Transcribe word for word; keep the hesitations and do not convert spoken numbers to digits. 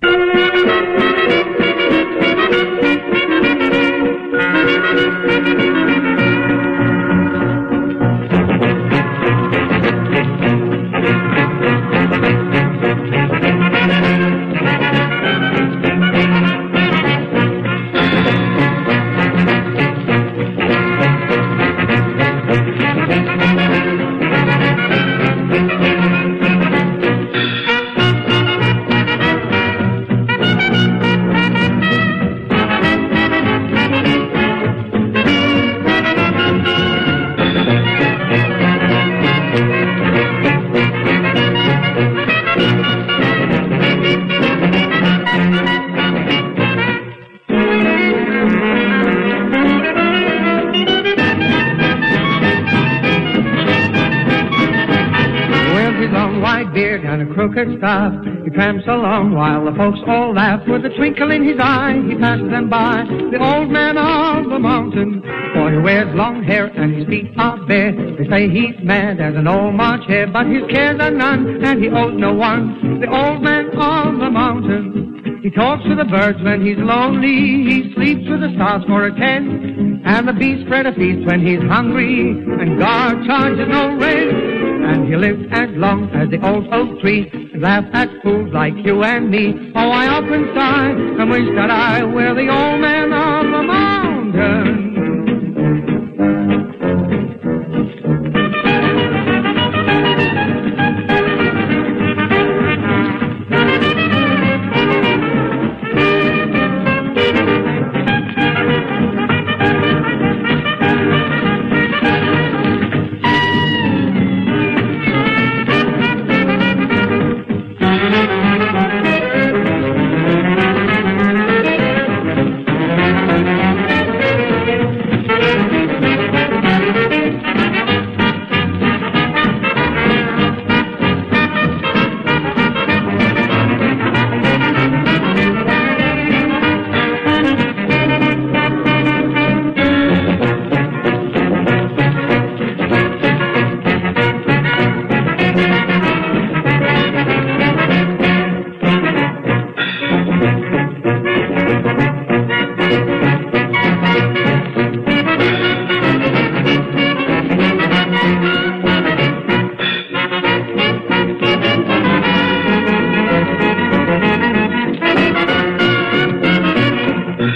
And a crooked staff, he tramps along while the folks all laugh. With a twinkle in his eye, he passes them by, the old man of the mountain. For he wears long hair and his feet are bare. They say he's mad as an old March hare, but his cares are none and he owes no one. The old man of the mountain. He talks to the birds when he's lonely, he sleeps with the stars for a tent, and the bees spread a feast when he's hungry, and God charges no rent. And he lives as long as the old oak tree, and laugh at fools like you and me. Oh, I often sigh and wish that I were the old man of the mountain.